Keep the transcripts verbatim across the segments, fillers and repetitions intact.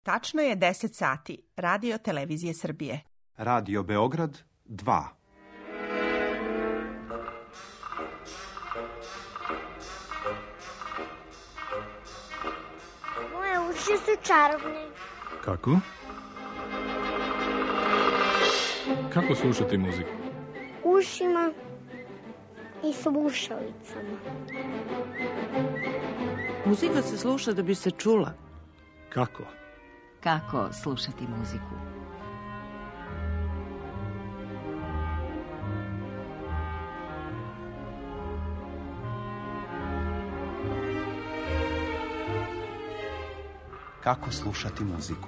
Tačno je deset sati. Radio Televizije Srbije. Radio Beograd dva. Moje uši su čarobne. Kako? Kako slušati muziku? Ušima i slušalicama. Muzika se sluša da bi se čula. Kako? Kako slušati muziku? Kako slušati muziku?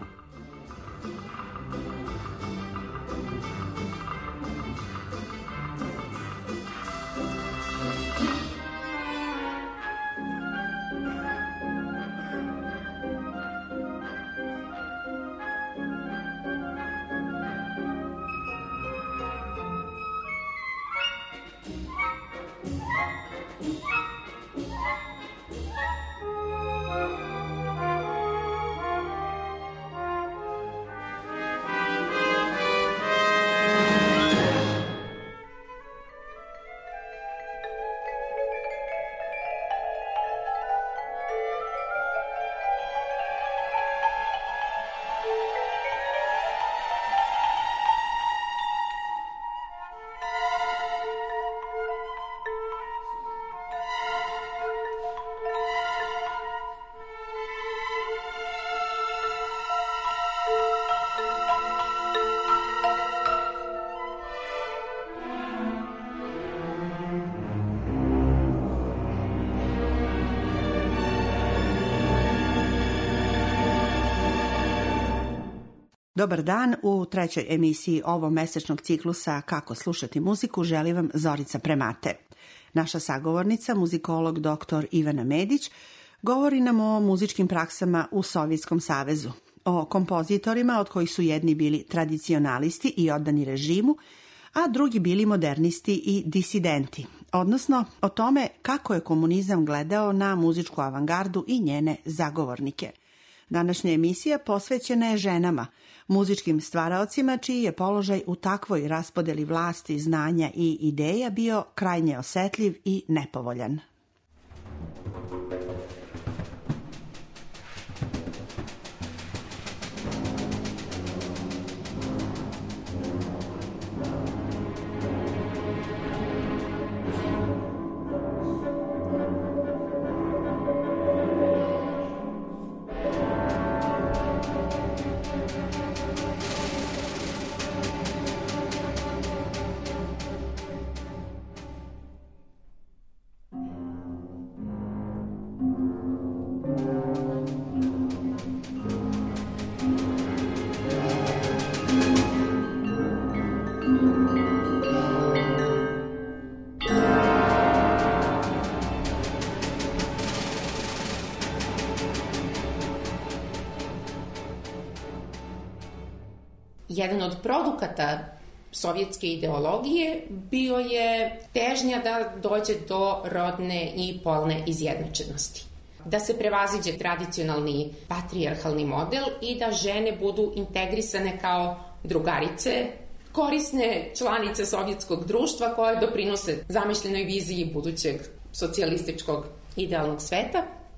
Dobar dan, u trećoj emisiji ovog mesečnog ciklusa Kako slušati muziku želi vam Zorica Premate. Naša sagovornica, muzikolog doktor Ivana Medić, govori nam o muzičkim praksama u Sovjetskom savezu, o kompozitorima od kojih su jedni bili tradicionalisti i oddani režimu, a drugi bili modernisti i disidenti, odnosno o tome kako je komunizam gledao na muzičku avangardu i njene zagovornike. Današnja emisija posvećena je ženama, muzičkim stvaraocima čiji je položaj u takvoj raspodeli vlasti, znanja i ideja bio krajnje osetljiv i nepovoljan. Jedan od produkata sovjetske ideologije bio je težnja da dođe do rodne i polne izjednačenosti. Da se prevaziđe tradicionalni patrijarhalni model i da žene budu integrisane kao drugarice, korisne članice sovjetskog društva koje doprinose zamišljenoj viziji budućeg socijalističkog idealnog sveta.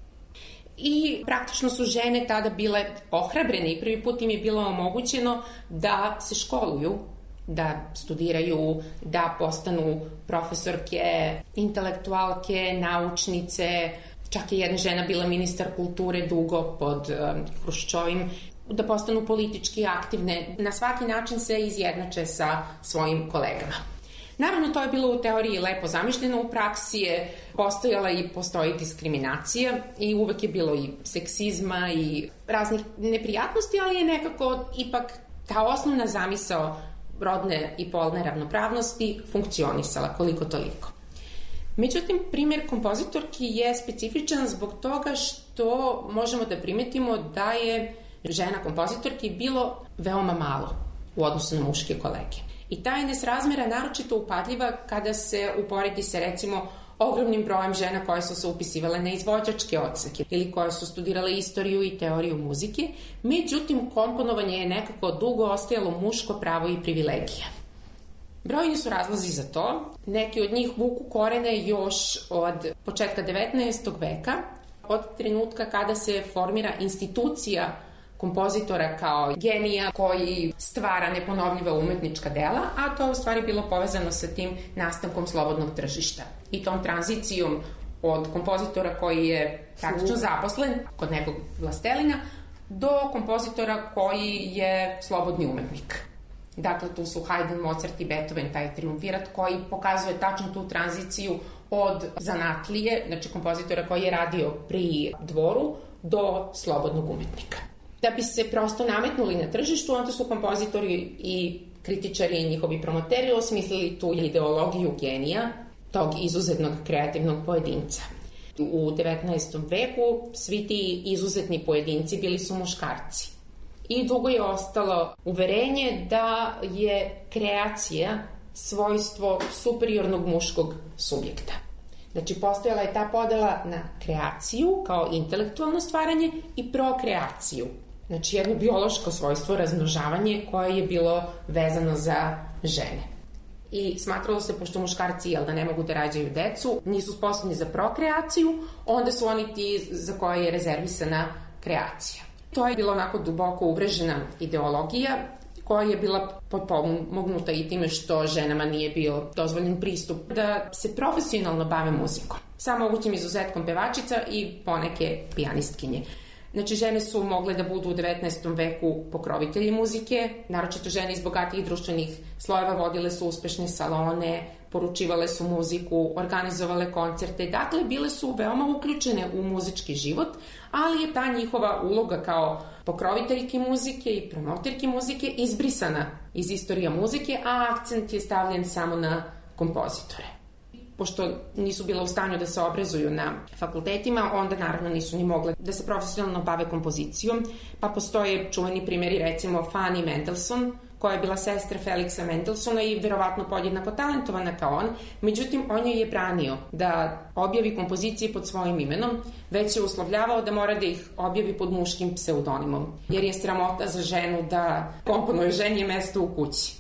I praktično su žene tada bile ohrabrene i prvi put im je bilo omogućeno da se školuju, da studiraju, da postanu profesorke, intelektualke, naučnice. Čak je jedna žena bila ministar kulture dugo pod um, Hruščovim, da postanu politički aktivne. Na svaki način se izjednače sa svojim kolegama. Naravno, to je bilo u teoriji lepo zamišljeno, u praksi je postojala i postoji diskriminacija i uvek je bilo i seksizma i raznih neprijatnosti, ali je nekako ipak ta osnovna zamisao rodne i polne ravnopravnosti funkcionisala koliko toliko. Međutim, primjer kompozitorki je specifičan zbog toga što možemo da primetimo da je žena kompozitorki bilo veoma malo u odnosu na muške kolege. I ta je nesrazmera naročito upadljiva kada se uporedi sa recimo ogromnim brojem žena koje su se upisivale na izvođačke odseke ili koje su studirale istoriju i teoriju muzike. Međutim, komponovanje je nekako dugo ostajalo muško pravo i privilegija. Brojni su razlozi za to. Neki od njih vuku korene još od početka devetnaestog veka, od trenutka kada se formira institucija kompozitora kao genija koji stvara neponovljiva umetnička dela, a to je u stvari bilo povezano sa tim nastankom slobodnog tržišta i tom tranzicijom od kompozitora koji je praktično zaposlen kod nekog vlastelina do kompozitora koji je slobodni umetnik. Dakle, tu su Haydn, Mozart i Beethoven, taj triumvirat koji pokazuje tačno tu tranziciju od zanatlije, znači kompozitora koji je radio pri dvoru, do slobodnog umetnika. Da bi se prosto nametnuli na tržištu, onda su kompozitori i kritičari i njihovi promoteri osmislili tu ideologiju genija, tog izuzetnog kreativnog pojedinca. U devetnaestom veku svi ti izuzetni pojedinci bili su muškarci. I dugo je ostalo uverenje da je kreacija svojstvo superiornog muškog subjekta. Znači, postojala je ta podela na kreaciju kao intelektualno stvaranje i prokreaciju. Znači, jedno biološko svojstvo, razmnožavanje, koje je bilo vezano za žene. I smatralo se, pošto muškarci, jel da ne mogu da rađaju decu, nisu sposobni za prokreaciju, onda su oni ti za koje je rezervisana kreacija. To je bila onako duboko uvrežena ideologija koja je bila potpomognuta i time što ženama nije bio dozvoljen pristup da se profesionalno bave muzikom. Sa mogućim izuzetkom pevačica i poneke pijanistkinje. Znači, žene su mogle da budu u devetnaestom veku pokrovitelji muzike, naročito žene iz bogatijih društvenih slojeva vodile su uspešne salone, poručivale su muziku, organizovale koncerte, dakle, bile su veoma uključene u muzički život, ali je ta njihova uloga kao pokroviteljke muzike i promoterke muzike izbrisana iz istorija muzike, a akcent je stavljen samo na kompozitore. Pošto nisu bila u stanju da se obrazuju na fakultetima, onda naravno nisu ni mogle da se profesionalno bave kompozicijom, pa postoje čuveni primjeri, recimo Fanny Mendelssohn, koja je bila sestra Felixa Mendelssohna i verovatno podjednako talentovana kao on, međutim on joj je branio da objavi kompozicije pod svojim imenom, već je uslovljavao da mora da ih objavi pod muškim pseudonimom, jer je sramota za ženu da komponuje ženje mesto u kući.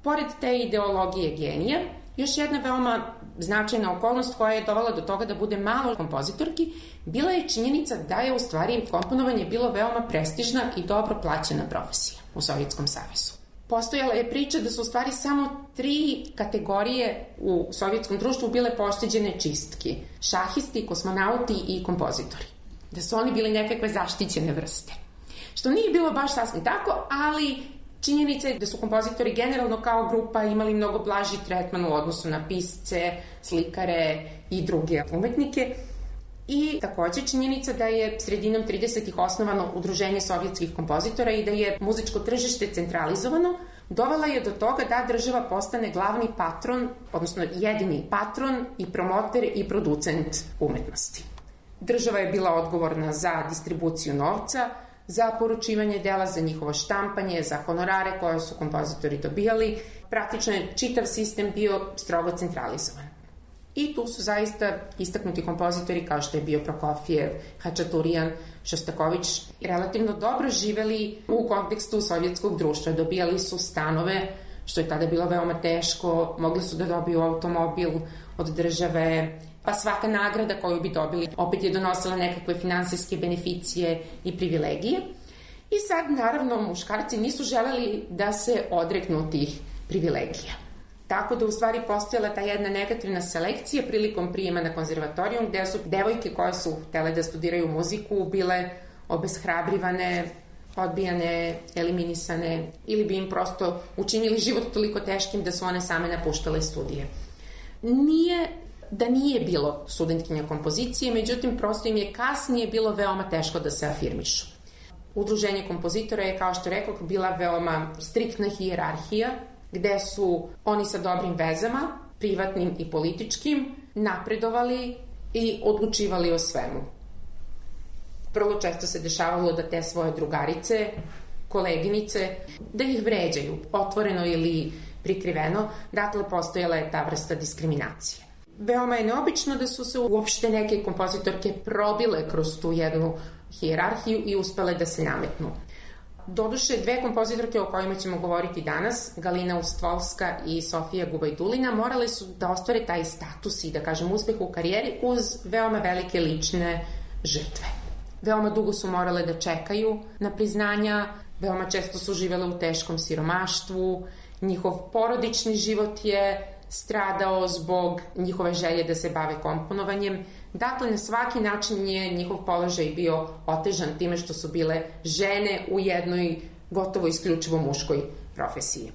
Pored te ideologije genija, još jedna veoma značajna okolnost koja je dovela do toga da bude malo kompozitorki, bila je činjenica da je u stvari komponovanje bilo veoma prestižna i dobro plaćena profesija u Sovjetskom savezu. Postojala je priča da su u stvari samo tri kategorije u sovjetskom društvu bile pošteđene čistki. Šahisti, kosmonauti i kompozitori. Da su oni bili nekakve zaštićene vrste. Što nije bilo baš sasvim tako, ali činjenica je da su kompozitori generalno kao grupa imali mnogo blaži tretman u odnosu na pisce, slikare i druge umetnike. I takođe činjenica da je sredinom tridesetih osnovano Udruženje sovjetskih kompozitora i da je muzičko tržište centralizovano, dovela je do toga da država postane glavni patron, odnosno jedini patron i promoter i producent umetnosti. Država je bila odgovorna za distribuciju novca, za poručivanje dela, za njihovo štampanje, za honorare koje su kompozitori dobijali. Praktično je čitav sistem bio strogo centralizovan. I tu su zaista istaknuti kompozitori kao što je bio Prokofjev, Hačaturijan, Šostaković relativno dobro živeli u kontekstu sovjetskog društva. Dobijali su stanove, što je tada bilo veoma teško, mogli su da dobiju automobil od države, pa svaka nagrada koju bi dobili opet je donosila nekakve finansijske beneficije i privilegije. I sad, naravno, muškarci nisu želeli da se odreknu tih privilegija. Tako da u stvari postojala ta jedna negativna selekcija prilikom prijema na konzervatorijum, gde su devojke koje su htele da studiraju muziku bile obeshrabrivane, odbijane, eliminisane ili bi im prosto učinili život toliko teškim da su one same napuštale studije. Nije da nije bilo studentkinja kompozicije, međutim prosto im je kasnije bilo veoma teško da se afirmišu. Udruženje kompozitora je, kao što rekao, bila veoma striktna hijerarhija, gde su oni sa dobrim vezama, privatnim i političkim, napredovali i odlučivali o svemu. Vrlo često se dešavalo da te svoje drugarice, koleginice, da ih vređaju, otvoreno ili prikriveno, dakle postojala je ta vrsta diskriminacije. Veoma je neobično da su se uopšte neke kompozitorke probile kroz tu jednu hijerarhiju i uspele da se nametnu. Doduše, dve kompozitorke o kojima ćemo govoriti danas, Galina Ustvolska i Sofija Gubajdulina, morale su da ostvare taj status i, da kažem, uspeh u karijeri uz veoma velike lične žrtve. Veoma dugo su morale da čekaju na priznanja, veoma često su živele u teškom siromaštvu, njihov porodični život je stradao zbog njihove želje da se bave komponovanjem. Dakle, na svaki način je njihov položaj bio otežan time što su bile žene u jednoj gotovo isključivo muškoj profesiji.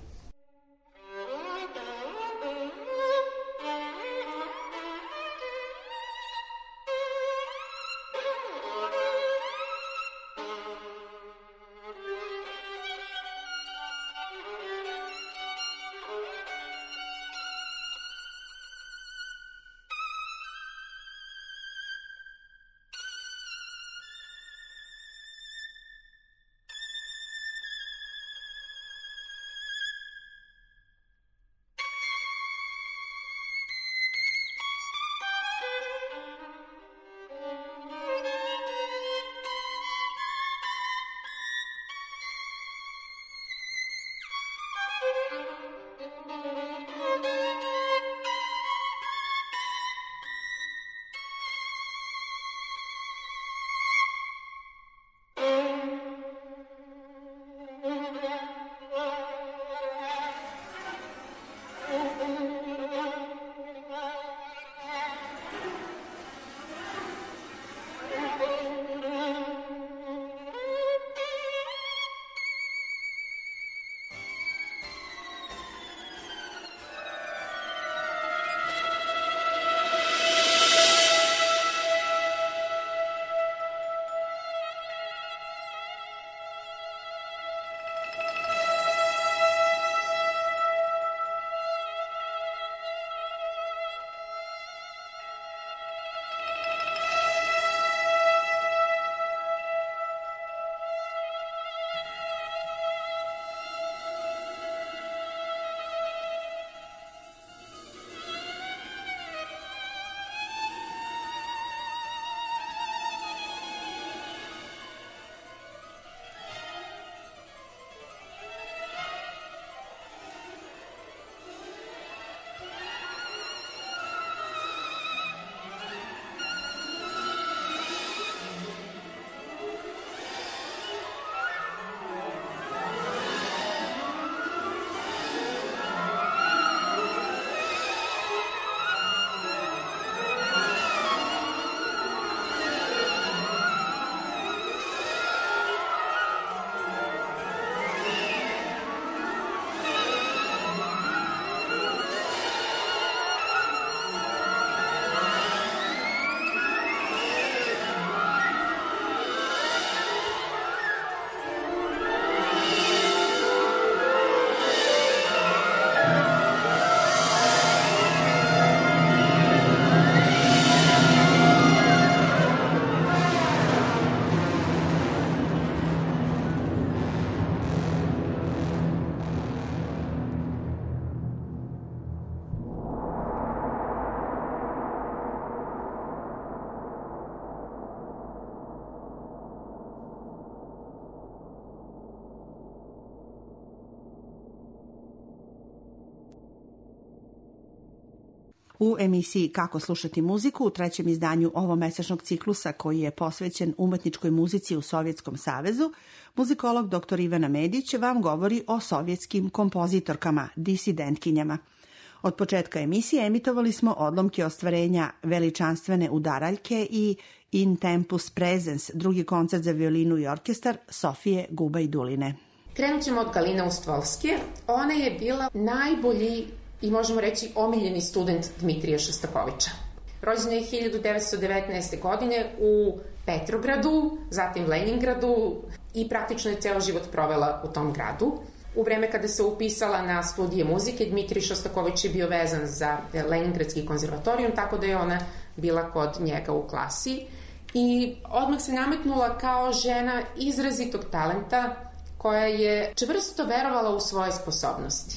U emisiji Kako slušati muziku, u trećem izdanju ovomesečnog ciklusa koji je posvećen umetničkoj muzici u Sovjetskom savezu, muzikolog doktor Ivana Medić vam govori o sovjetskim kompozitorkama, disidentkinjama. Od početka emisije emitovali smo odlomke ostvarenja Veličanstvene udaraljke i In Tempus Presens, drugi koncert za violinu i orkestar Sofije Gubaj-Duline. Krenut ćemo od Galine Ustvolske. Ona je bila najbolji i možemo reći omiljeni student Dmitrija Šostakoviča. Rođena je hiljadu devetsto devetnaeste. godine u Petrogradu, zatim Leningradu i praktično je ceo život provela u tom gradu. U vreme kada se upisala na studije muzike, Dmitrij Šostakovič je bio vezan za Leningradski konzervatorijum, tako da je ona bila kod njega u klasi. I odmah se nametnula kao žena izrazitog talenta koja je čvrsto verovala u svoje sposobnosti.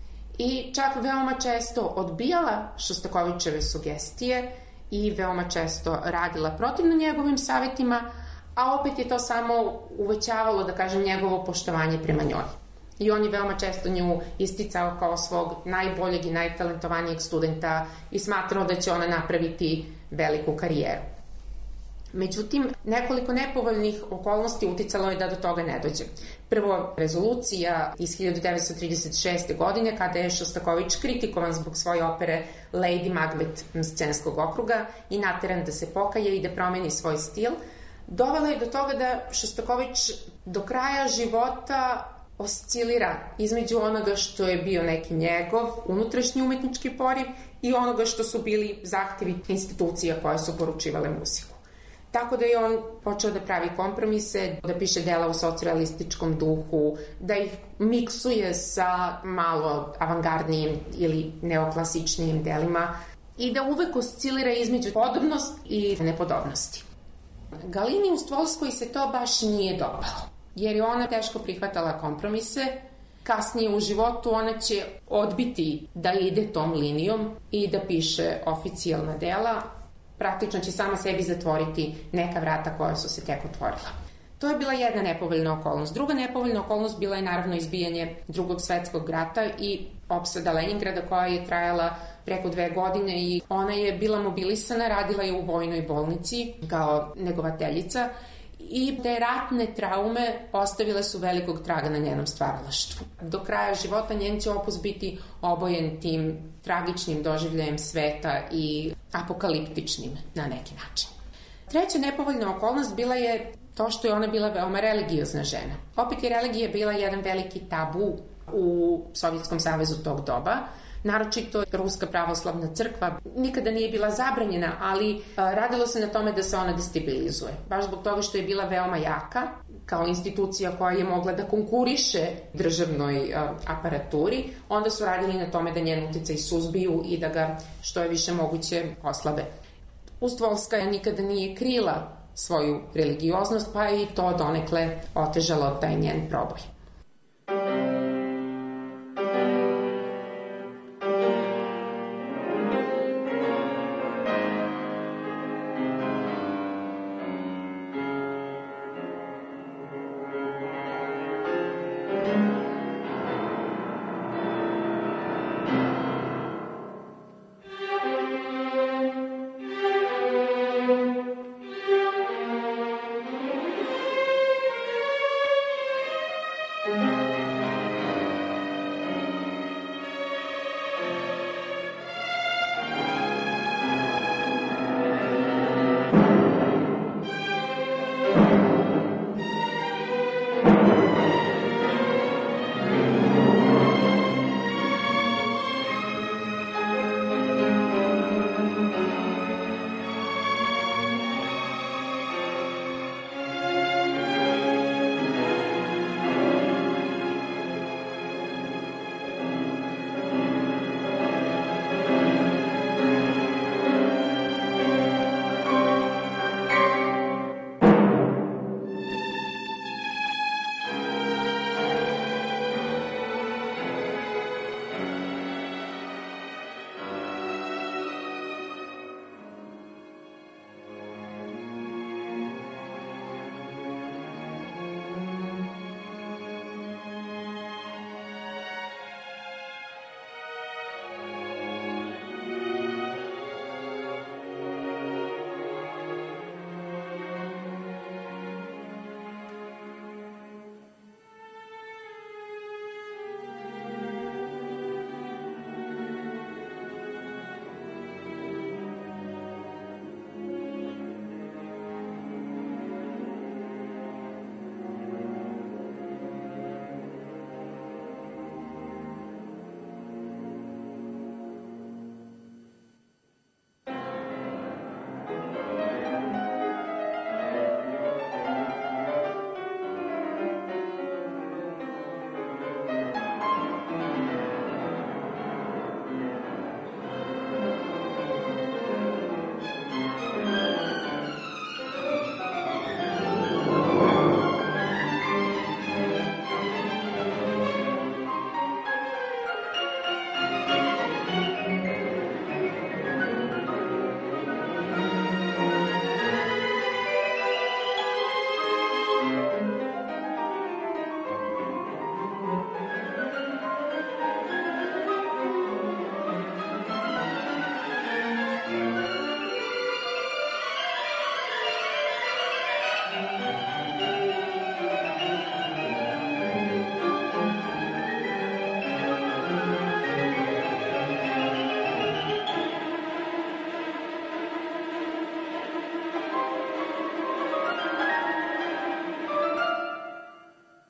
I čak veoma često odbijala Šostakovičeve sugestije i veoma često radila protivno njegovim savjetima, a opet je to samo uvećavalo, da kažem, njegovo poštovanje prema njoj. I on je veoma često nju isticao kao svog najboljeg i najtalentovanijeg studenta i smatrao da će ona napraviti veliku karijeru. Međutim, nekoliko nepovoljnih okolnosti uticalo je da do toga ne dođe. Prvo, rezolucija iz hiljadu devetsto trideset šeste. godine, kada je Šostakovič kritikovan zbog svoje opere Lady Macbeth scenskog okruga i nateran da se pokaje i da promeni svoj stil, dovela je do toga da Šostakovič do kraja života oscilira između onoga što je bio neki njegov unutrašnji umetnički poriv i onoga što su bili zahtevi institucija koje su poručivale muziku. Tako da je on počeo da pravi kompromise, da piše dela u socrealističkom duhu, da ih miksuje sa malo avangardnijim ili neoklasičnijim delima i da uvek oscilira između podobnost i nepodobnosti. Galini Ustvolskoj se to baš nije dopalo, jer je ona teško prihvatala kompromise. Kasnije u životu ona će odbiti da ide tom linijom i da piše oficijalna dela. Praktično će sama sebi zatvoriti neka vrata koja su se tek otvorila. To je bila jedna nepovoljna okolnost. Druga nepovoljna okolnost bila je naravno izbijanje Drugog svetskog rata i opsada Leningrada koja je trajala preko dve godine i ona je bila mobilisana, radila je u vojnoj bolnici kao negovateljica i te ratne traume ostavile su velikog traga na njenom stvaralaštvu. Do kraja života njen će opus biti obojen tim tragičnim doživljajem sveta i apokaliptičnim na neki način. Treća nepovoljna okolnost bila je to što je ona bila veoma religiozna žena. Opet je religija bila jedan veliki tabu u Sovjetskom savezu tog doba. Naročito Ruska pravoslavna crkva nikada nije bila zabranjena, ali radilo se na tome da se ona destabilizuje. Baš zbog toga što je bila veoma jaka, kao institucija koja je mogla da konkuriše državnoj aparaturi, onda su radili na tome da njen uticaj suzbiju i da ga što je više moguće oslabe. Ustvolska nikada nije krila svoju religioznost, pa je i to donekle otežalo taj njen proboj.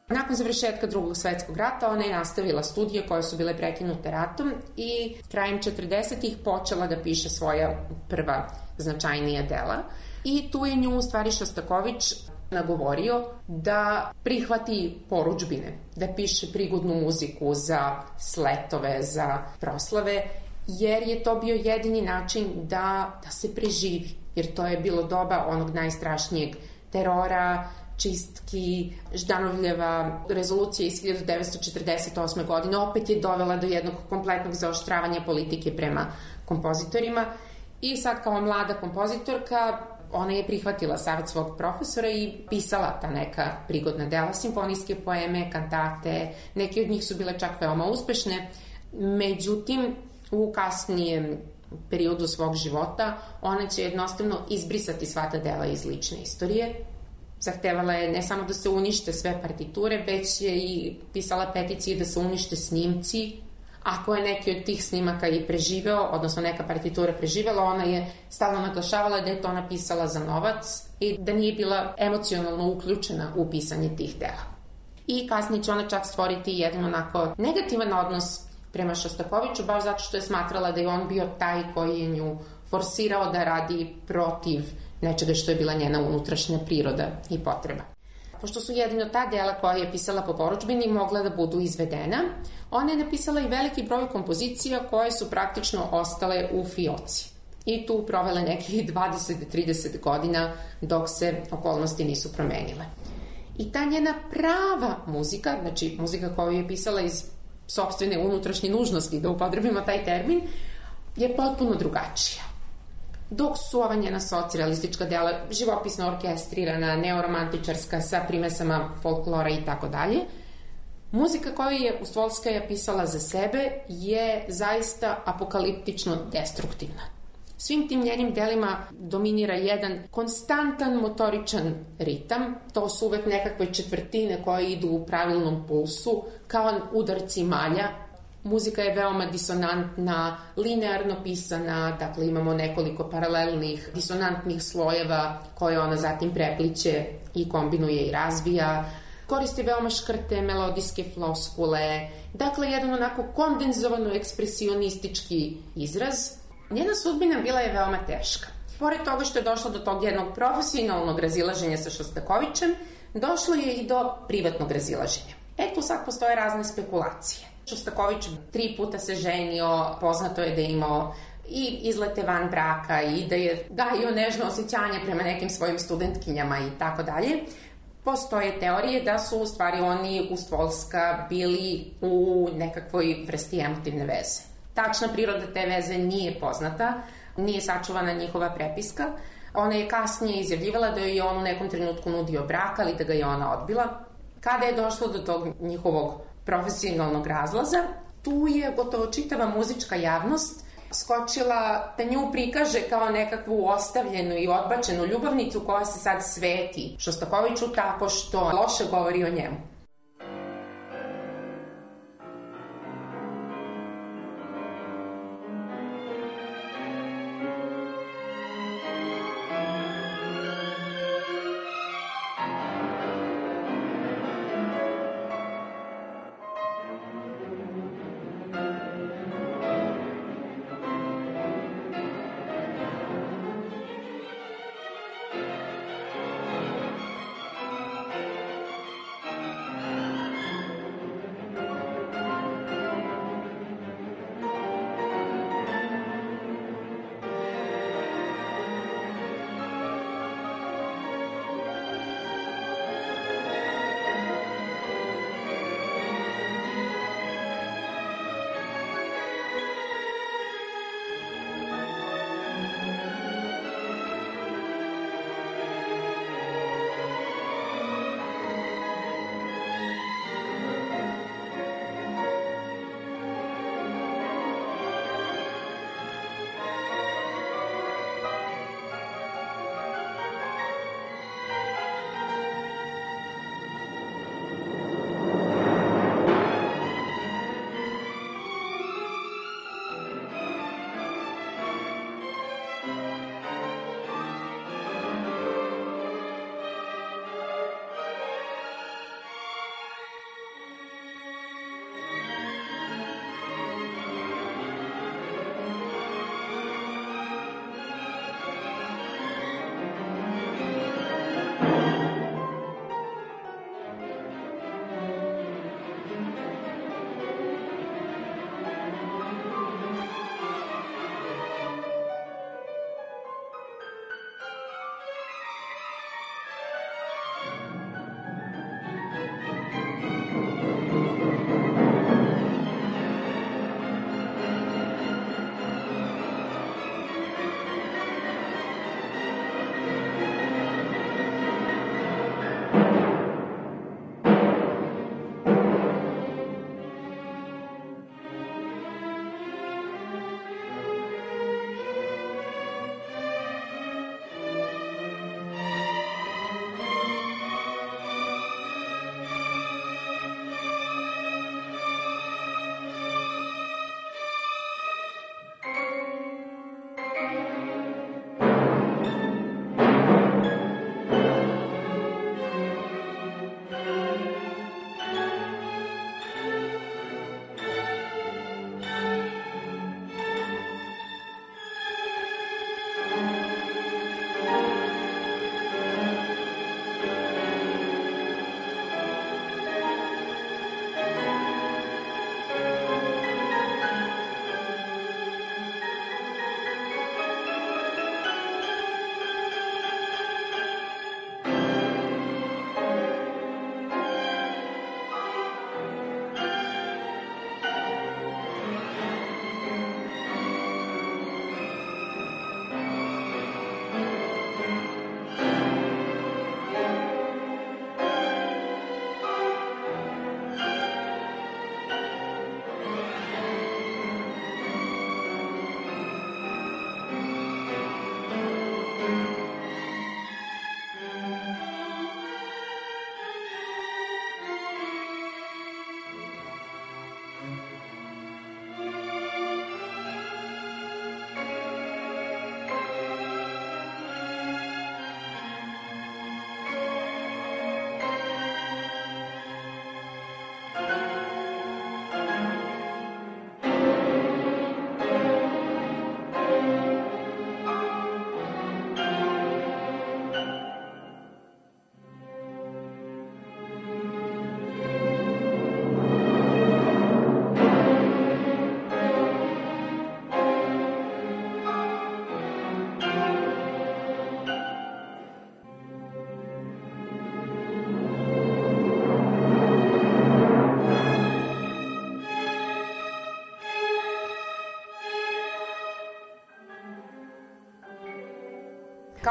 Nakon završetka drugog svetskog rata ona je nastavila studije koje su bile prekinute ratom i krajem četrdesetih počela da piše svoja prva značajnija dela. I tu je nju u stvari Šostaković nagovorio da prihvati porudžbine, da piše prigodnu muziku za sletove, za proslave, jer je to bio jedini način da, da se preživi, jer to je bilo doba onog najstrašnijeg terora, čistki, Ždanovljeva rezolucija iz hiljadu devetsto četrdeset osme. godine opet je dovela do jednog kompletnog zaoštravanja politike prema kompozitorima i sad kao mlada kompozitorka ona je prihvatila savet svog profesora i pisala ta neka prigodna dela, simfonijske poeme, kantate, neke od njih su bile čak veoma uspešne, međutim u kasnijem periodu svog života ona će jednostavno izbrisati sva ta dela iz lične istorije. Zahtevala je ne samo da se unište sve partiture, već je i pisala peticije da se unište snimci. Ako je neki od tih snimaka i preživeo, odnosno neka partitura preživela, ona je stalno naglašavala da je to napisala za novac i da nije bila emocionalno uključena u pisanje tih dela. I kasnije će ona čak stvoriti jedan onako negativan odnos prema Šostakoviću, baš zato što je smatrala da je on bio taj koji je nju forsirao da radi protiv nečega što je bila njena unutrašnja priroda i potreba. Pošto su jedino ta dela koja je pisala po porudžbini mogla da budu izvedena, ona je napisala i veliki broj kompozicija koje su praktično ostale u fioci. I tu provele nekih dvadeset do trideset godina dok se okolnosti nisu promenile. I ta njena prava muzika, znači muzika koju je pisala iz sopstvene unutrašnje nužnosti, da upotrebimo taj termin, je potpuno drugačija. Dok su ova njena socrealistička dela, živopisno orkestrirana, neoromantičarska, sa primesama folklora i tako dalje, muzika koju je Ustvolskaja pisala za sebe je zaista apokaliptično destruktivna. Svim tim njenim delima dominira jedan konstantan motoričan ritam, to su uvek nekakve četvrtine koje idu u pravilnom pulsu, kao udarci malja. Muzika je veoma disonantna, linearno pisana, dakle imamo nekoliko paralelnih disonantnih slojeva koje ona zatim prepliće i kombinuje i razvija. Koristi veoma škrte melodijske floskule, dakle jedan onako kondenzovano ekspresionistički izraz. Njena sudbina bila je veoma teška. Pored toga što je došlo do tog jednog profesionalnog razilaženja sa Šostakovićem, došlo je i do privatnog razilaženja. E tu sad postoje razne spekulacije. Šostaković tri puta se ženio, poznato je da je imao i izlete van braka i da je gajio nežno osjećanje prema nekim svojim studentkinjama i tako dalje. Postoje teorije da su u stvari oni Ustvolska bili u nekakvoj vrsti emotivne veze. Tačna priroda te veze nije poznata, nije sačuvana njihova prepiska. Ona je kasnije izjavljivala da je on u nekom trenutku nudio brak, ali da ga je ona odbila. Kada je došlo do tog njihovog profesionalnog razlaza, tu je gotovo čitava muzička javnost skočila da nju prikaže kao nekakvu ostavljenu i odbačenu ljubavnicu koja se sad sveti Šostakoviću tako što loše govori o njemu.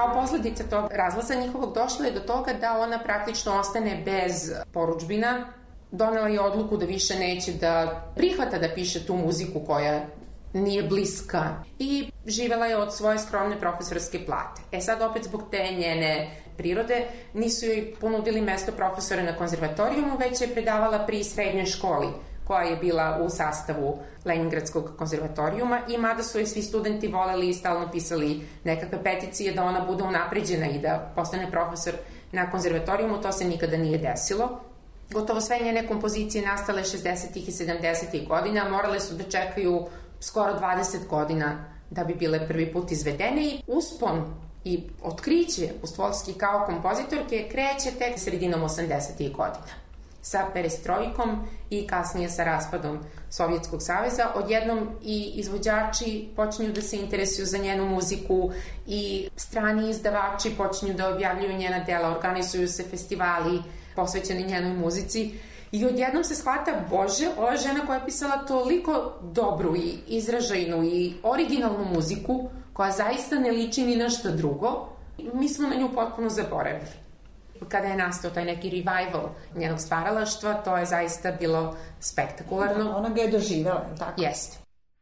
Kao posledica tog razlaza njihovog došlo je do toga da ona praktično ostane bez porudžbina. Donela je odluku da više neće da prihvata da piše tu muziku koja nije bliska i živela je od svoje skromne profesorske plate. E sad opet zbog te njene prirode nisu joj ponudili mesto profesora na konzervatorijumu, već je predavala pri srednjoj školi koja je bila u sastavu Leningradskog konzervatorijuma i mada su je svi studenti voleli i stalno pisali nekakve peticije da ona bude unapređena i da postane profesor na konzervatorijumu, to se nikada nije desilo. Gotovo sve njene kompozicije nastale šezdesetih i sedamdesetih godina morale su da čekaju skoro dvadeset godina da bi bile prvi put izvedene i uspon i otkriće Pustvoljski kao kompozitorke kreće tek sredinom osamdesetih godina. Sa perestrojkom i kasnije sa raspadom Sovjetskog saveza, odjednom i izvođači počinju da se interesuju za njenu muziku i strani izdavači počinju da objavljuju njena dela, organizuju se festivali posvećeni njenoj muzici i odjednom se shvata, bože, ova je žena koja je pisala toliko dobru i izražajnu i originalnu muziku koja zaista ne liči ni na šta drugo, mi smo na nju potpuno zaboravili. Kada je nastao taj neki revival njenog stvaralaštva, to je zaista bilo spektakularno. Ona ga je doživela, tako? Jeste.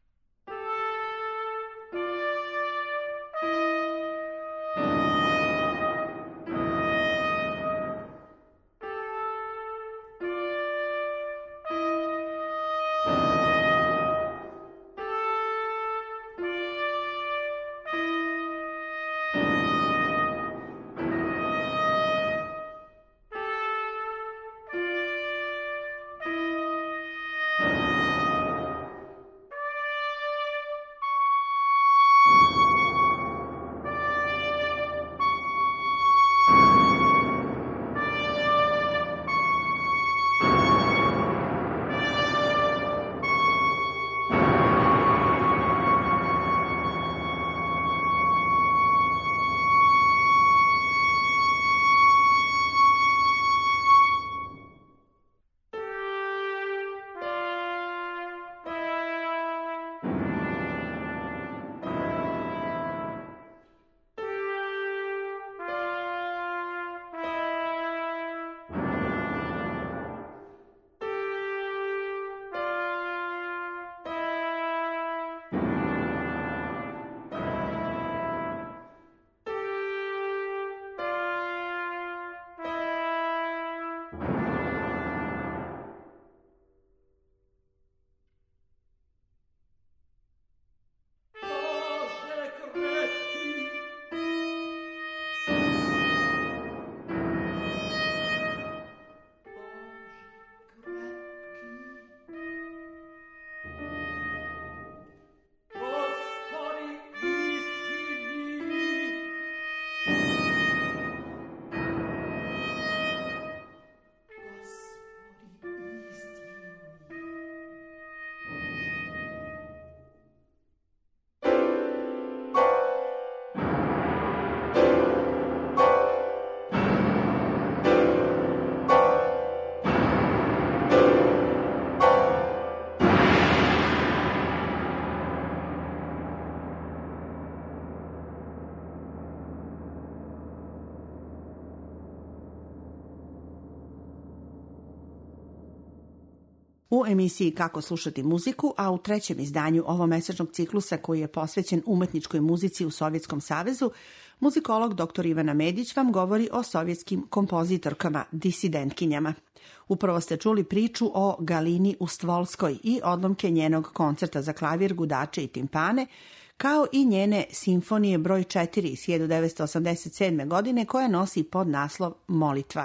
U emisiji Kako slušati muziku, a u trećem izdanju ovomesečnog ciklusa koji je posvećen umetničkoj muzici u Sovjetskom savezu, muzikolog doktor Ivana Medić vam govori o sovjetskim kompozitorkama, disidentkinjama. Upravo ste čuli priču o Galini Ustvolskoj i odlomke njenog koncerta za klavir, gudače i timpane, kao i njene simfonije broj četiri iz hiljadu devetsto osamdeset sedme. godine koja nosi podnaslov Molitva.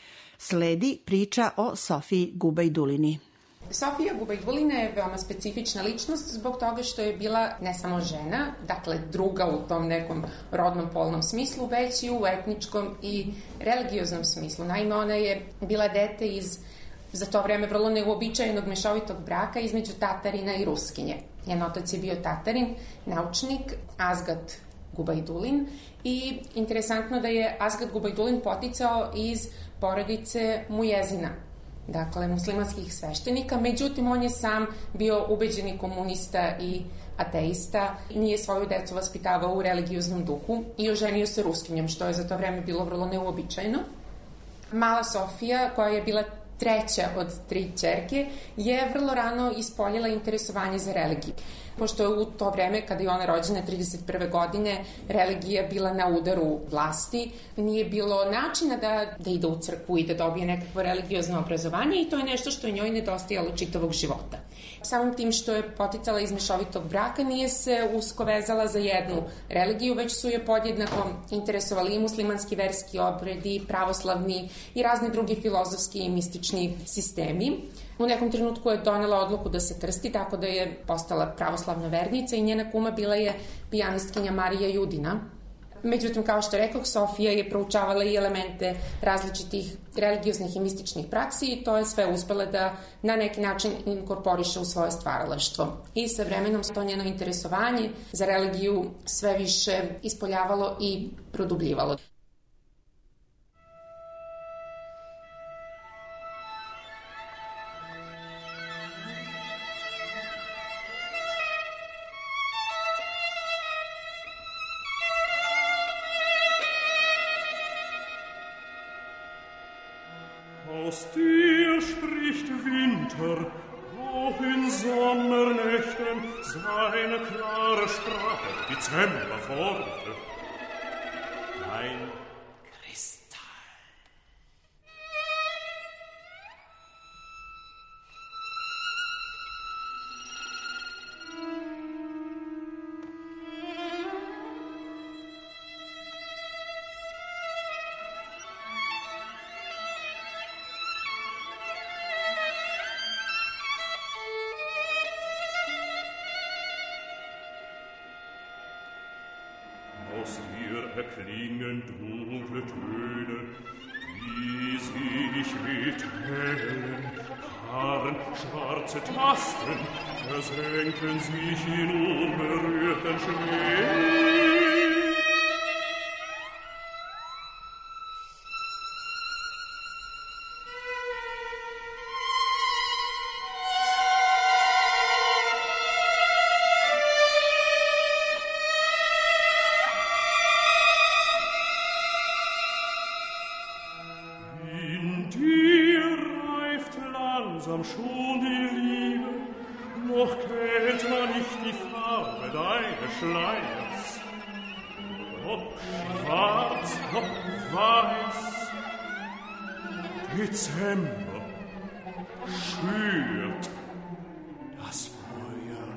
Sledi priča o Sofiji Gubajdulini. Sofija Gubajdulina je veoma specifična ličnost zbog toga što je bila ne samo žena, dakle druga u tom nekom rodnom polnom smislu, već i u etničkom i religioznom smislu. Naime, ona je bila dete iz za to vreme vrlo neuobičajenog mešovitog braka između Tatarina i Ruskinje. Njen otac je bio Tatarin, naučnik, Azgat Gubajdulin, i interesantno da je Azgat Gubajdulin poticao iz porodice Mujezina, dakle muslimanskih sveštenika, međutim on je sam bio ubeđeni komunista i ateista, nije svoju decu vaspitavao u religioznom duhu i oženio se Ruskinjom, što je za to vreme bilo vrlo neuobičajeno. Mala Sofija, koja je bila treća od tri ćerke, je vrlo rano ispoljila interesovanje za religiju. Pošto je u to vreme, kada je ona rođena trideset prve godine, religija bila na udaru vlasti, nije bilo načina da, da ide u crkvu i da dobije nekakvo religiozno obrazovanje i to je nešto što je njoj nedostajalo čitavog života. Samim tim što je poticala iz mešovitog braka, nije se usko vezala za jednu religiju, već su je podjednako interesovali i muslimanski verski obredi, pravoslavni i razni drugi filozofski i mistični sistemi. U nekom trenutku je donela odluku da se krsti, tako da je postala pravoslavna vernica i njena kuma bila je pijanistkinja Marija Judina. Međutim, kao što rekoh, Sofija je proučavala i elemente različitih religioznih i mističnih praksi i to je sve uspela da na neki način inkorporiše u svoje stvaralaštvo. I sa vremenom to njeno interesovanje za religiju sve više ispoljavalo i produbljivalo. Aus dir spricht Winter, auch in Sommernächten seine klare Sprache, Dezemberworte. Mein Kristall. Aus dir erklingen dunkle Töne, die sich mit hellen Haaren, schwarze Tasten versenken sich in unberührten Schnee. Schon die Liebe, noch kennt man nicht die Farbe deines Schleiers. Ob schwarz, ob weiß, Dezember schürt das Feuer.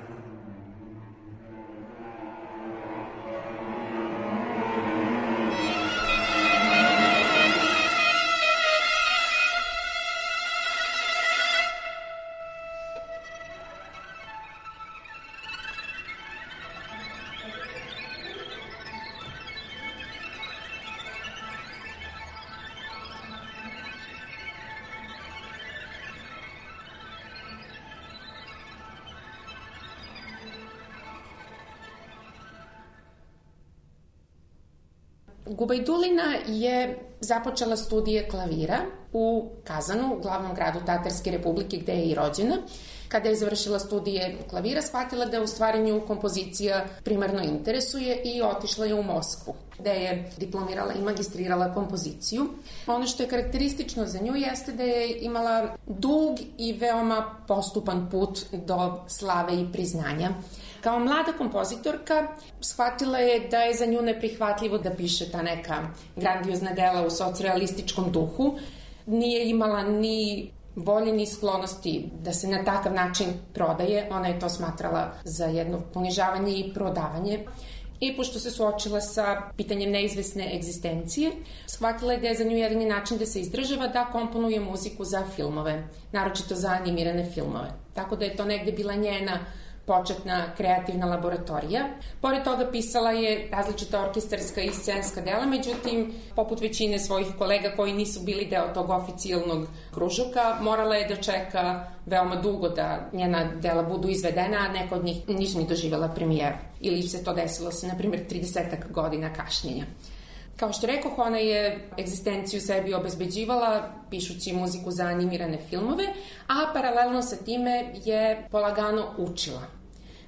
Gubajdulina je započela studije klavira u Kazanu, glavnom gradu Tatarske Republike, gde je i rođena. Kada je završila studije klavira, shvatila da u stvari nju kompozicija primarno interesuje i otišla je u Moskvu, gde je diplomirala i magistrirala kompoziciju. Ono što je karakteristično za nju jeste da je imala dug i veoma postupan put do slave i priznanja. Kao mlada kompozitorka shvatila je da je za nju neprihvatljivo da piše ta neka grandiozna dela u socrealističkom duhu. Nije imala ni volje ni sklonosti da se na takav način prodaje. Ona je to smatrala za jedno ponižavanje i prodavanje. I pošto se suočila sa pitanjem neizvesne egzistencije, shvatila je da je za nju jedini način da se izdržava da komponuje muziku za filmove, naročito za animirane filmove. Tako da je to negde bila njena početna kreativna laboratorija. Pored toga pisala je različita orkestarska i scenska dela, međutim, poput većine svojih kolega koji nisu bili deo tog oficijalnog kružoka, morala je da čeka veoma dugo da njena dela budu izvedena, a neka od njih nisu ni doživjela premijeru. Ili se to desilo sa, na primjer, tridesetak godina kašnjenja. Kao što rekoh, ona je egzistenciju sebi obezbeđivala pišući muziku za animirane filmove, a paralelno sa time je polagano učila.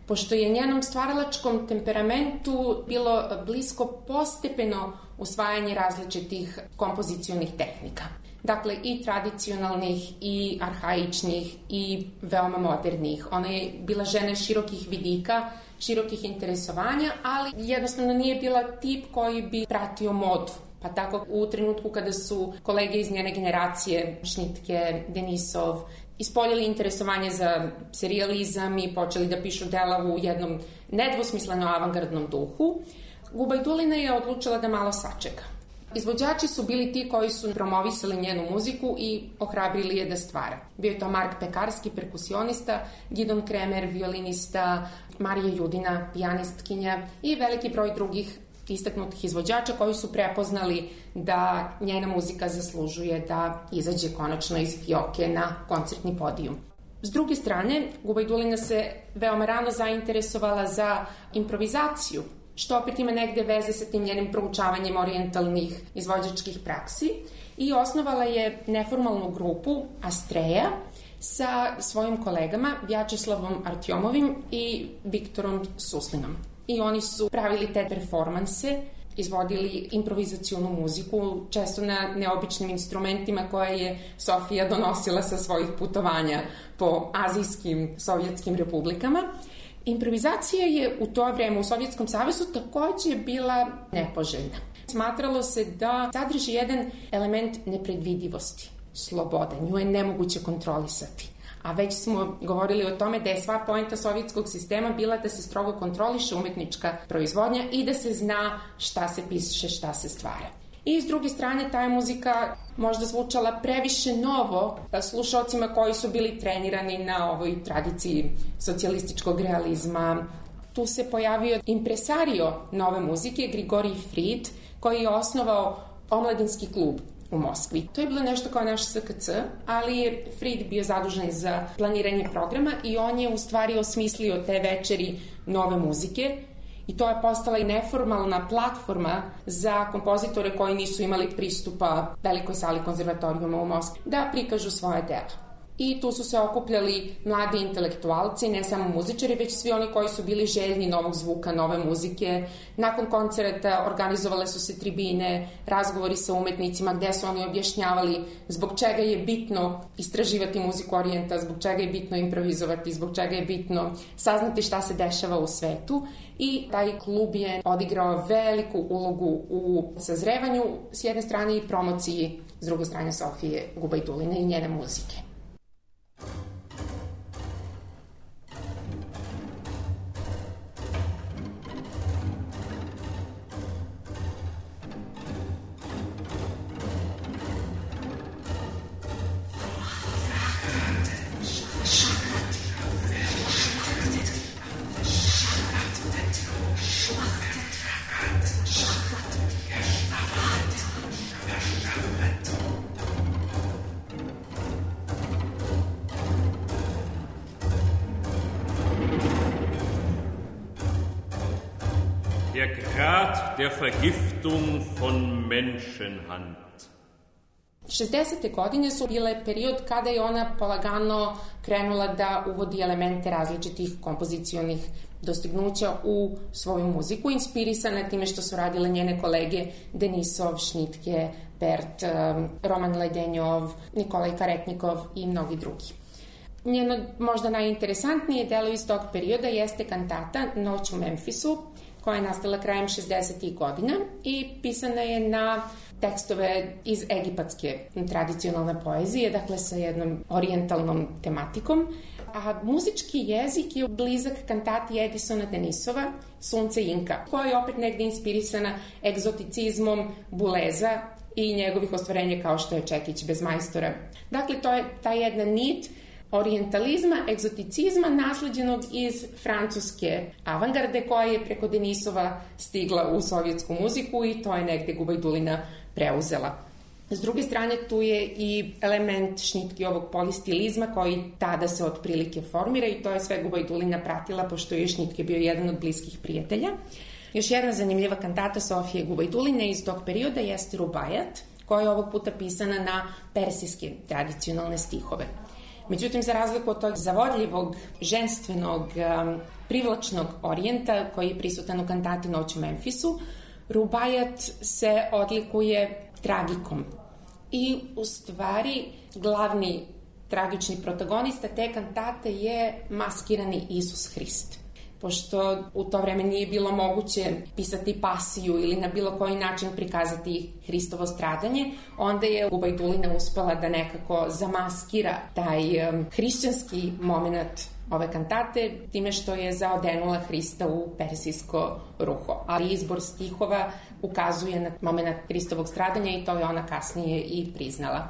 pošto je njenom stvaralačkom temperamentu bilo blisko postepeno usvajanje različitih kompozicionih tehnika. Dakle, i tradicionalnih, i arhaičnih, i veoma modernih. Ona je bila žena širokih vidika, širokih interesovanja, ali jednostavno nije bila tip koji bi pratio modu. Pa tako u trenutku kada su kolege iz njene generacije, Šnitke, Denisov, ispoljili interesovanje za serijalizam i počeli da pišu dela u jednom nedvosmisleno avangardnom duhu, Gubajdulina je odlučila da malo sačeka. Izvođači su bili ti koji su promovisali njenu muziku i ohrabrili je da stvara. Bio je to Mark Pekarski, perkusionista, Gidon Kremer, violinista, Marija Judina, pijanistkinja i veliki broj drugih istaknutih izvođača koji su prepoznali da njena muzika zaslužuje da izađe konačno iz fioke na koncertni podijum. S druge strane, Gubajdulina se veoma rano zainteresovala za improvizaciju, što opet ima negde veze sa tim njenim proučavanjem orijentalnih izvođačkih praksi, i osnovala je neformalnu grupu Astreja sa svojim kolegama Vjačeslavom Artjomovim i Viktorom Suslinom. I oni su pravili te performanse, izvodili improvizacionu muziku, često na neobičnim instrumentima koje je Sofija donosila sa svojih putovanja po azijskim sovjetskim republikama. Improvizacija je u to vreme u Sovjetskom savezu takođe bila nepoželjna. Smatralo se da sadrži jedan element nepredvidivosti, slobode, nju je nemoguće kontrolisati. A već smo govorili o tome da je sva poenta sovjetskog sistema bila da se strogo kontroliše umetnička proizvodnja i da se zna šta se piše, šta se stvara. I s druge strane, ta je muzika možda zvučala previše novo slušalcima koji su bili trenirani na ovoj tradiciji socijalističkog realizma. Tu se pojavio impresario nove muzike, Grigorij Frid, koji je osnovao omladinski klub u Moskvi. To je bilo nešto kao naš S K C, ali je Frid bio zadužen za planiranje programa i on je u stvari osmislio te večeri nove muzike. I to je postala i neformalna platforma za kompozitore koji nisu imali pristupa velikoj sali konzervatorijuma u Moskvi da prikažu svoje dela. I tu su se okupljali mladi intelektualci, ne samo muzičari, već svi oni koji su bili željni novog zvuka, nove muzike. Nakon koncerta organizovale su se tribine, razgovori sa umetnicima gde su oni objašnjavali zbog čega je bitno istraživati muziku orijenta, zbog čega je bitno improvizovati, zbog čega je bitno saznati šta se dešava u svetu. I taj klub je odigrao veliku ulogu u sazrevanju s jedne strane i promociji s druge strane Sofije Gubajduline i njene muzike. Der Grad der Vergiftung von Menschenhand. šezdesete godine su bile period kada je ona polagano krenula da uvodi elemente različitih kompozicionih dostignuća u svoju muziku, inspirisana time što su radile njene kolege Denisov, Šnitke, Bert, Roman Ledenjov, Nikolaj Karetnikov i mnogi drugi. Njeno možda najinteresantnije delo iz tog perioda jeste kantata Noć u Memfisu, koja je nastala krajem šezdesetih godina i pisana je na tekstove iz egipatske tradicionalne poezije, dakle sa jednom orijentalnom tematikom. A muzički jezik je blizak kantati Edisona Denisova, Sunce Inka, koja je opet negde inspirisana egzoticizmom Buleza i njegovih ostvarenja kao što je Čekić bez majstora. Dakle, to je ta jedna nit orijentalizma, egzoticizma nasleđenog iz francuske avangarde koja je preko Denisova stigla u sovjetsku muziku i to je negde Gubajdulina preuzela. S druge strane, tu je i element Šnitkijevog polistilizma koji tada se otprilike formira i to je sve Gubajdulina pratila pošto je Šnitke bio jedan od bliskih prijatelja. Još jedna zanimljiva kantata Sofije Gubajduline iz tog perioda jeste Rubajat, koja je ovog puta pisana na persijske tradicionalne stihove. Međutim, za razliku od tog zavodljivog, ženstvenog, privlačnog orijenta koji je prisutan u kantati Noć u Memfisu, Rubaijat se odlikuje tragikom. I u stvari glavni tragični protagonista te kantate je maskirani Isus Hrist. Pošto u to vreme nije bilo moguće pisati pasiju ili na bilo koji način prikazati Hristovo stradanje, onda je Gubajdulina uspela da nekako zamaskira taj um, hrišćanski moment ove kantate time što je zaodenula Hrista u persijsko ruho. Ali izbor stihova ukazuje na moment Hristovog stradanja i to je ona kasnije i priznala.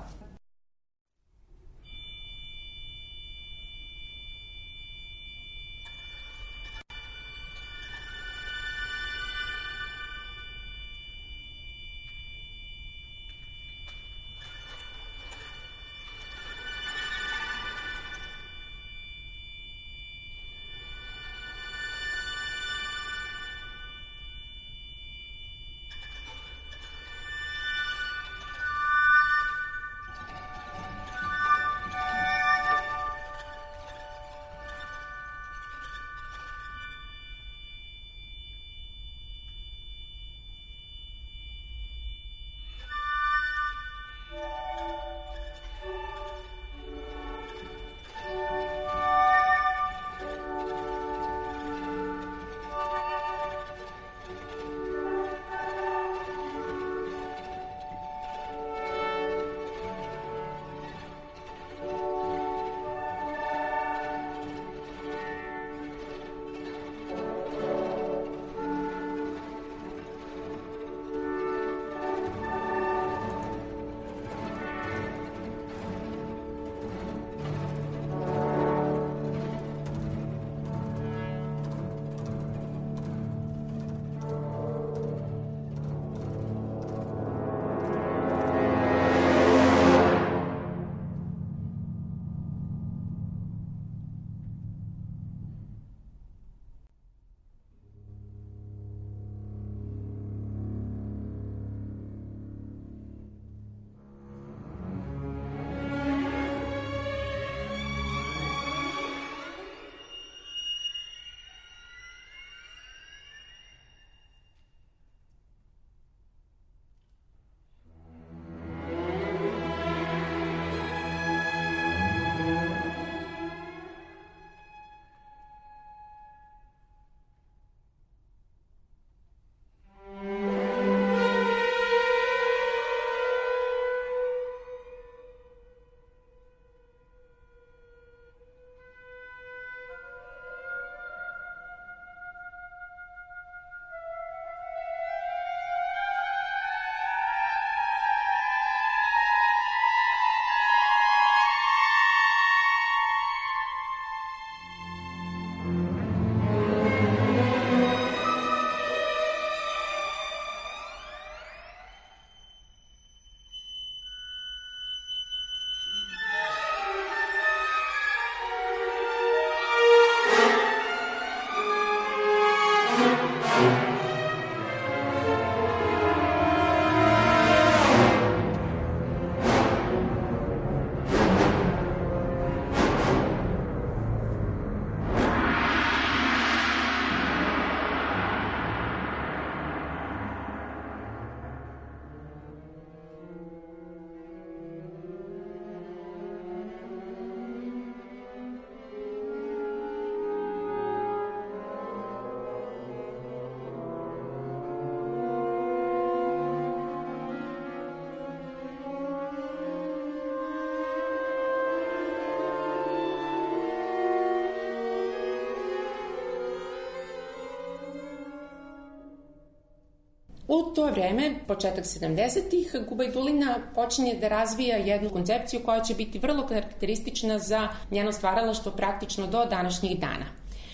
U to vreme, početak sedamdesetih, Gubajdulina počinje da razvija jednu koncepciju koja će biti vrlo karakteristična za njeno stvaralaštvo praktično do današnjih dana.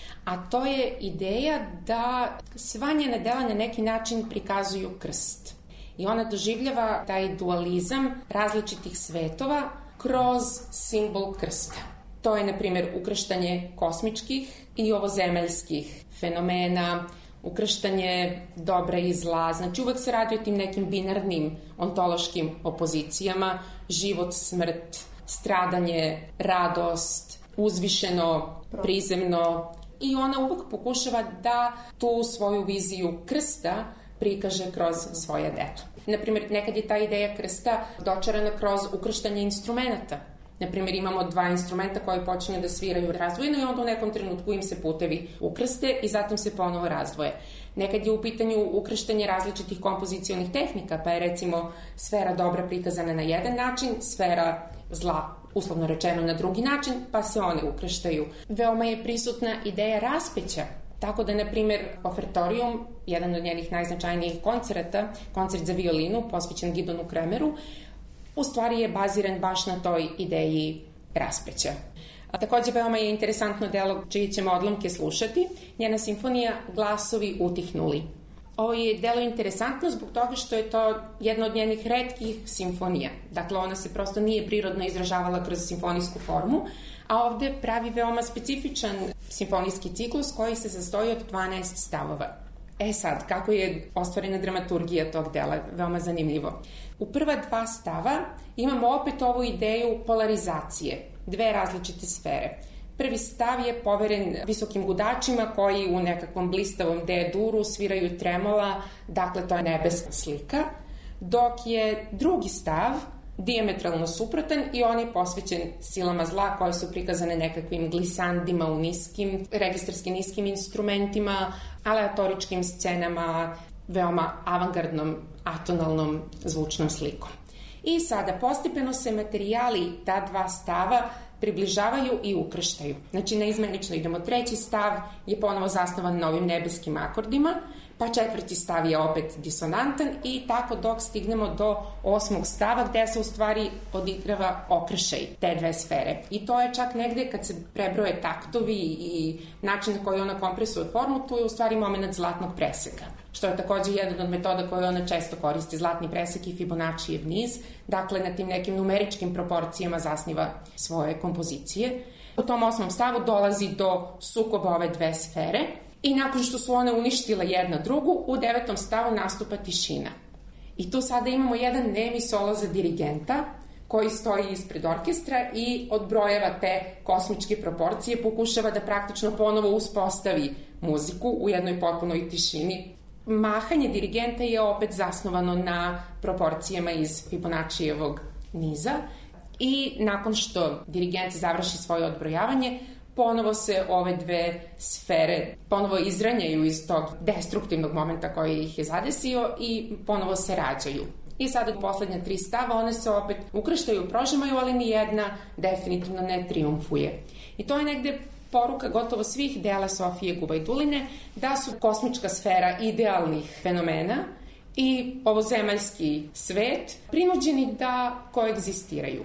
A to je ideja da sva njena dela na neki način prikazuju krst. I ona doživljava taj dualizam različitih svetova kroz simbol krsta. To je, na primjer, ukrštanje kosmičkih i ovozemaljskih fenomena, ukrštanje dobra i zla. Znači, uvek se radi o tim nekim binarnim ontološkim opozicijama, život, smrt, stradanje, radost, uzvišeno, prizemno, i ona uvek pokušava da tu svoju viziju krsta prikaže kroz svoje delo. Naprimjer, nekad je ta ideja krsta dočarana kroz ukrštanje instrumenta. Naprimjer, imamo dva instrumenta koji počinju da sviraju razdvojeno i onda u nekom trenutku im se putevi ukrste i zatim se ponovo razdvoje. Nekad je u pitanju ukrštanje različitih kompozicijonih tehnika, pa je recimo sfera dobra prikazana na jedan način, sfera zla uslovno rečeno na drugi način, pa se one ukrštaju. Veoma je prisutna ideja raspeća, tako da, na primjer, Ofertorium, jedan od njenih najznačajnijih koncerata, koncert za violinu, posvećen Gidonu Kremeru, u stvari je baziran baš na toj ideji raspeća. A takođe, veoma je interesantno delo čije ćemo odlomke slušati, njena simfonija Glasovi utihnuli. Ovo je delo interesantno zbog toga što je to jedna od njenih retkih simfonija. Dakle, ona se prosto nije prirodno izražavala kroz simfonijsku formu, a ovde pravi veoma specifičan simfonijski ciklus koji se sastoji od dvanaest stavova. E sad, kako je ostvarena dramaturgija tog dela? Veoma zanimljivo. U prva dva stava imamo opet ovu ideju polarizacije, dve različite sfere. Prvi stav je poveren visokim gudačima koji u nekakvom blistavom D-duru sviraju tremola, dakle to je nebeska slika, dok je drugi stav dijametralno suprotan i on je posvećen silama zla koje su prikazane nekakvim glisandima u niskim, registarski niskim instrumentima, aleatoričkim scenama, veoma avangardnom, atonalnom zvučnom slikom. I sada postepeno se materijali ta dva stava približavaju i ukrštaju. Znači, naizmenično idemo. Treći stav je ponovo zasnovan na ovim nebeskim akordima, pa četvrti stav je opet disonantan i tako dok stignemo do osmog stava gde se u stvari odigrava okršaj te dve sfere. I to je čak negde kad se prebroje taktovi i način na koji ona kompresuje formu, tu je u stvari moment zlatnog preseka, što je takođe jedan od metoda koju ona često koristi, zlatni presek i Fibonaccijev niz, dakle na tim nekim numeričkim proporcijama zasniva svoje kompozicije. U tom osmom stavu dolazi do sukoba ove dve sfere i nakon što su one uništile jedna drugu, u devetom stavu nastupa tišina. I tu sada imamo jedan nemi solo za dirigenta koji stoji ispred orkestra i odbrojeva te kosmičke proporcije, pokušava da praktično ponovo uspostavi muziku u jednoj potpunoj tišini. Mahanje dirigenta je opet zasnovano na proporcijama iz Fibonaccijevog niza i nakon što dirigent završi svoje odbrojavanje, ponovo se ove dve sfere ponovo izranjaju iz tog destruktivnog momenta koji ih je zadesio i ponovo se rađaju. I sada u poslednja tri stava one se opet ukrštaju, prožimaju, ali ni jedna definitivno ne triumfuje. I to je negde poruka gotovo svih dela Sofije Gubajduline, da su kosmička sfera idealnih fenomena i ovozemaljski svet prinuđeni da koegzistiraju.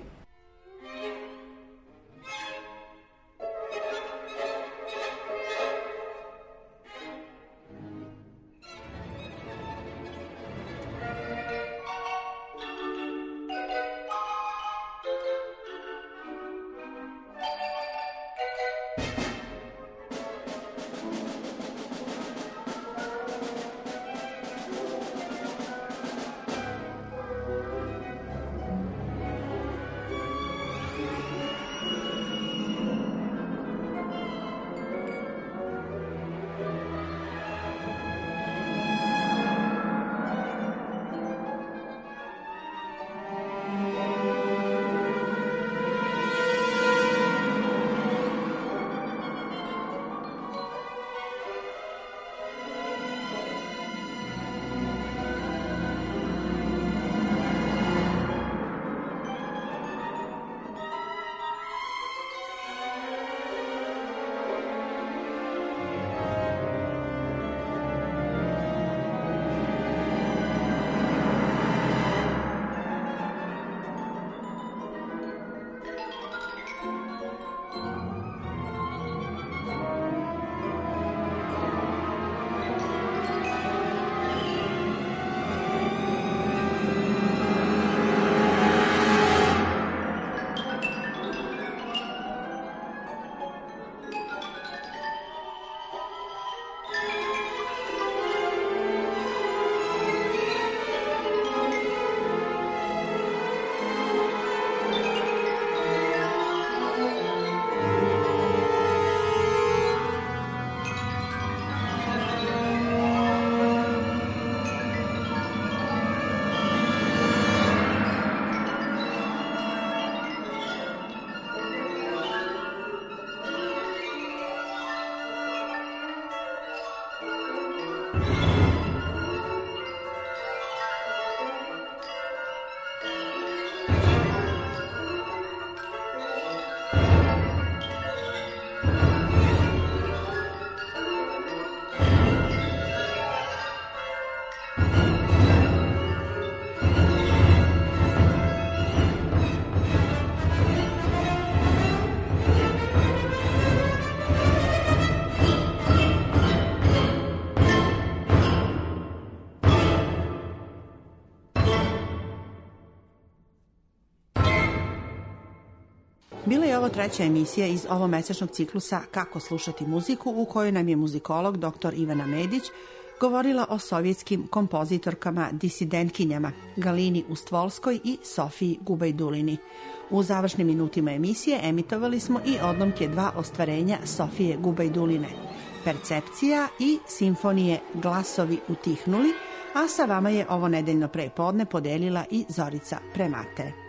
ovo treća emisija iz ovomesečnog ciklusa Kako slušati muziku, u kojoj nam je muzikolog doktor Ivana Medić govorila o sovjetskim kompozitorkama disidentkinjama Galini Ustvolskoj i Sofiji Gubajdulini. U završnim minutima emisije emitovali smo i odlomke dva ostvarenja Sofije Gubajduline, Percepcija i simfonije Glasovi utihnuli, a sa vama je ovo nedeljno prepodne podelila i Zorica Premate.